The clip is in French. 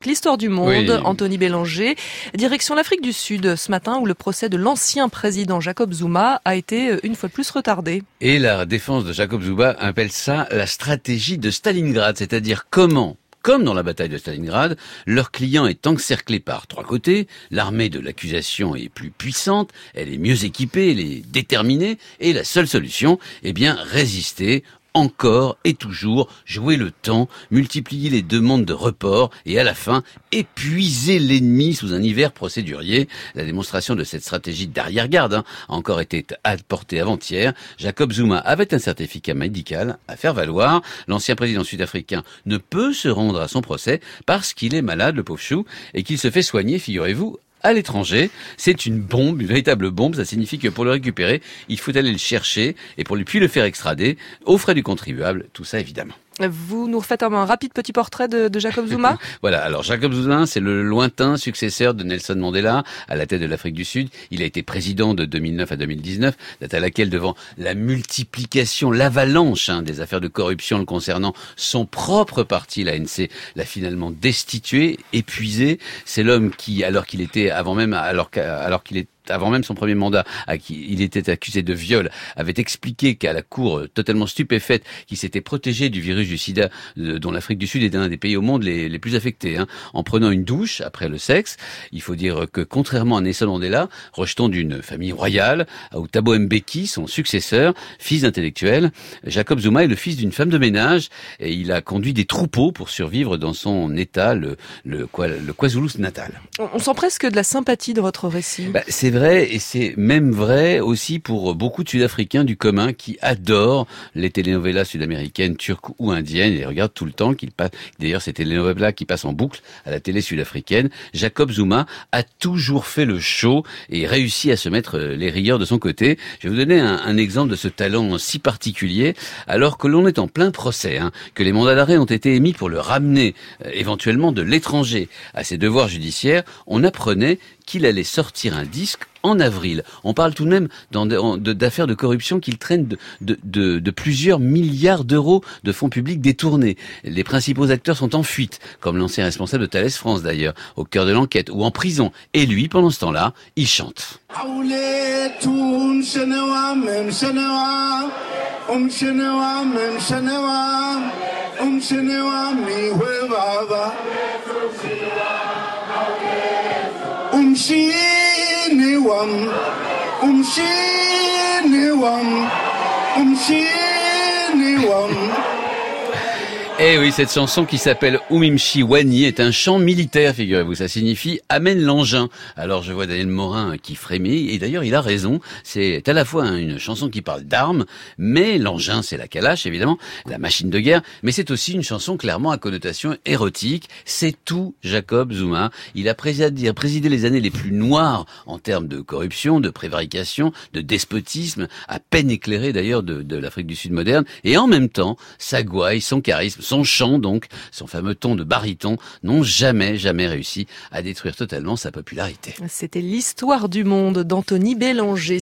L'histoire du monde, Oui. Anthony Bélanger. Direction l'Afrique du Sud ce matin où le procès de l'ancien président Jacob Zuma a été une fois de plus retardé. Et la défense de Jacob Zuma appelle ça la stratégie de Stalingrad, c'est-à-dire comment, comme dans la bataille de Stalingrad, leur client est encerclé par trois côtés, l'armée de l'accusation est plus puissante, elle est mieux équipée, elle est déterminée, et la seule solution, résister, encore et toujours, jouer le temps, multiplier les demandes de report et à la fin, épuiser l'ennemi sous un hiver procédurier. La démonstration de cette stratégie d'arrière-garde a encore été apportée avant-hier. Jacob Zuma avait un certificat médical à faire valoir. L'ancien président sud-africain ne peut se rendre à son procès parce qu'il est malade, le pauvre chou, et qu'il se fait soigner, figurez-vous, à l'étranger. C'est une bombe, une véritable bombe. Ça signifie que pour le récupérer, il faut aller le chercher et puis le faire extrader aux frais du contribuable. Tout ça, évidemment. Vous nous refaites un rapide petit portrait de Jacob Zuma. Voilà, alors Jacob Zuma, c'est le lointain successeur de Nelson Mandela à la tête de l'Afrique du Sud. Il a été président de 2009 à 2019, date à laquelle, devant la multiplication, l'avalanche des affaires de corruption le concernant, son propre parti, l'ANC, l'a finalement destitué, épuisé. C'est l'homme qui, alors qu'il était avant même son premier mandat, à qui il était accusé de viol, avait expliqué qu'à la cour, totalement stupéfaite, qu'il s'était protégé du virus du sida, dont l'Afrique du Sud est un des pays au monde les plus affectés, en prenant une douche après le sexe. Il faut dire que, contrairement à Nelson Mandela, rejeton d'une famille royale, ou Thabo Mbeki, son successeur, fils d'intellectuel, Jacob Zuma est le fils d'une femme de ménage, et il a conduit des troupeaux pour survivre dans son état, le KwaZulu natal. On sent presque de la sympathie de votre récit. C'est vrai, et c'est même vrai aussi pour beaucoup de Sud-Africains du commun qui adorent les telenovelas sud-américaines, turques ou indiennes, et regardent tout le temps d'ailleurs ces telenovelas qui passent en boucle à la télé sud-africaine. Jacob Zuma a toujours fait le show et réussi à se mettre les rieurs de son côté. Je vais vous donner un exemple de ce talent si particulier, alors que l'on est en plein procès, que les mandats d'arrêt ont été émis pour le ramener éventuellement de l'étranger à ses devoirs judiciaires. On apprenait qu'il allait sortir un disque en avril. On parle tout de même d'affaires de corruption qu'il traîne de plusieurs milliards d'euros de fonds publics détournés. Les principaux acteurs sont en fuite, comme l'ancien responsable de Thales France d'ailleurs, au cœur de l'enquête, ou en prison. Et lui, pendant ce temps-là, il chante. Umshini wam. Eh oui, cette chanson qui s'appelle Umimshi Wani est un chant militaire, figurez-vous. Ça signifie « amène l'engin ». Alors je vois Daniel Morin qui frémit, et d'ailleurs il a raison. C'est à la fois une chanson qui parle d'armes, mais l'engin c'est la calache évidemment, la machine de guerre, mais c'est aussi une chanson clairement à connotation érotique. C'est tout Jacob Zuma. Il a présidé les années les plus noires en termes de corruption, de prévarication, de despotisme, à peine éclairé d'ailleurs de l'Afrique du Sud moderne, et en même temps, sa gouaille, son charisme, son chant donc, son fameux ton de baryton, n'ont jamais réussi à détruire totalement sa popularité. C'était l'histoire du monde d'Anthony Bélanger.